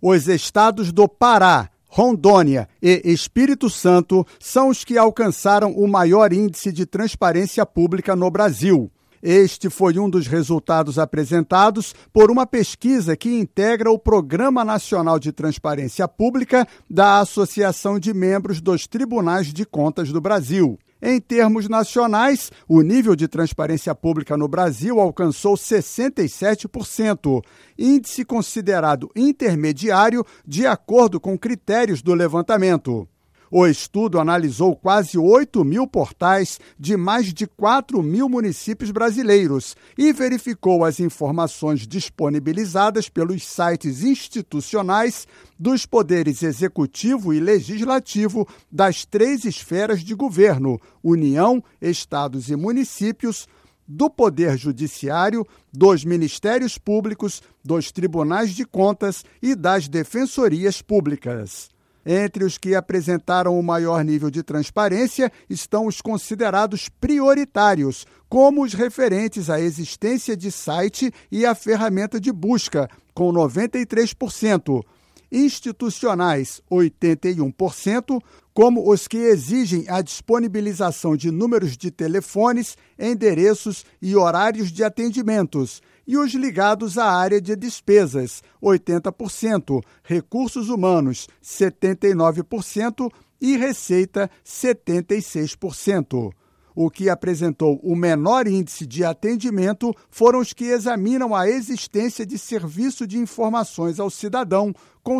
Os estados do Pará, Rondônia e Espírito Santo são os que alcançaram o maior índice de transparência pública no Brasil. Este foi um dos resultados apresentados por uma pesquisa que integra o Programa Nacional de Transparência Pública da Associação de Membros dos Tribunais de Contas do Brasil. Em termos nacionais, o nível de transparência pública no Brasil alcançou 67%, índice considerado intermediário de acordo com critérios do levantamento. O estudo analisou quase 8.000 portais de mais de 4.000 municípios brasileiros e verificou as informações disponibilizadas pelos sites institucionais dos poderes executivo e legislativo das 3 esferas de governo, União, Estados e municípios, do Poder Judiciário, dos Ministérios Públicos, dos Tribunais de Contas e das Defensorias Públicas. Entre os que apresentaram o maior nível de transparência estão os considerados prioritários, como os referentes à existência de site e à ferramenta de busca, com 93%, institucionais, 81%, como os que exigem a disponibilização de números de telefones, endereços e horários de atendimentos, e os ligados à área de despesas, 80%, recursos humanos, 79% e receita, 76%. O que apresentou o menor índice de atendimento foram os que examinam a existência de serviço de informações ao cidadão, com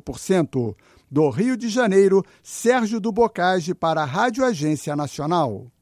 55%. Do Rio de Janeiro, Sérgio do Bocage para a Rádio Agência Nacional.